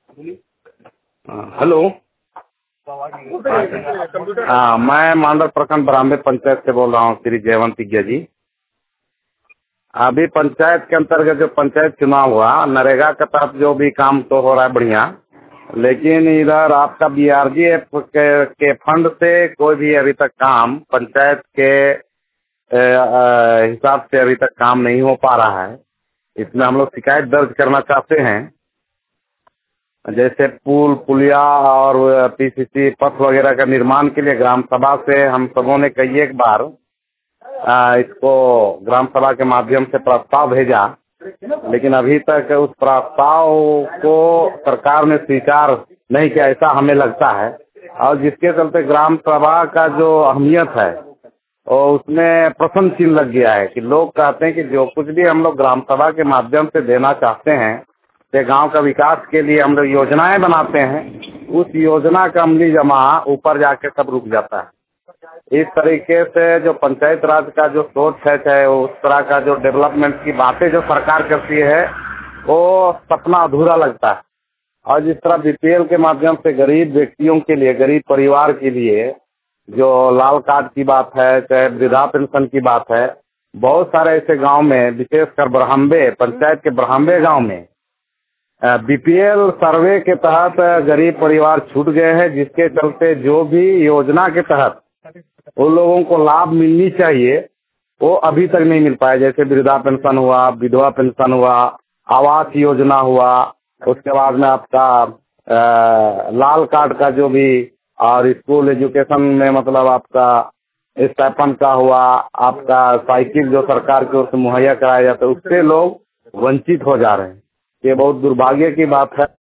Hello. हाँ, मैं मांडर प्रखंड बरामदे पंचायत से बोल रहा हूँ, श्री जयवंत जी। अभी पंचायत के अंतर्गत जो पंचायत चुनाव हुआ, नरेगा के तहत जो भी काम तो हो रहा है बढ़िया, लेकिन इधर आपका बीआरजीएफ के फंड से कोई भी अभी तक काम पंचायत के हिसाब से अभी तक काम नहीं हो पा रहा है। इसमें हम लोग शिकायत दर्ज करना चाहते हैं। जैसे पुल पुलिया और पीसीसी पथ वगैरह का निर्माण के लिए ग्राम सभा से हम सबों ने कई एक बार इसको ग्राम सभा के माध्यम से प्रस्ताव भेजा, लेकिन अभी तक उस प्रस्ताव को सरकार ने स्वीकार नहीं किया, ऐसा हमें लगता है। और जिसके चलते ग्राम सभा का जो अहमियत है और उसमें प्रश्न चिन्ह लग गया है कि लोग कहते हैं कि जो कुछ भी हम लोग ग्राम सभा के माध्यम से देना चाहते हैं, ते गांव का विकास के लिए हम लोग योजनाएं बनाते हैं, उस योजना का अमली जमा ऊपर जाके सब रुक जाता है। इस तरीके से जो पंचायत राज का जो सोच है, चाहे उस तरह का जो डेवलपमेंट की बातें जो सरकार करती है, वो सपना अधूरा लगता है। और जिस तरह बीपीएल के माध्यम से गरीब व्यक्तियों के लिए, गरीब परिवार के लिए जो लाल कार्ड की बात है, चाहे वृद्धा पेंशन की बात है, बहुत सारे ऐसे गांव में, विशेषकर ब्रह्मबे पंचायत के ब्रह्मबे गांव में बीपीएल सर्वे के तहत गरीब परिवार छूट गए हैं, जिसके चलते जो भी योजना के तहत उन लोगों को लाभ मिलनी चाहिए वो अभी तक नहीं मिल पाया। जैसे वृद्धा पेंशन हुआ, विधवा पेंशन हुआ, आवास योजना हुआ, उसके बाद में आपका लाल कार्ड का जो भी, और स्कूल एजुकेशन में मतलब आपका स्टाइपेंड का हुआ, आपका साइकिल जो सरकार की ओर से मुहैया कराया जाता है, उससे लोग वंचित हो जा रहे हैं। ये बहुत दुर्भाग्य की बात है।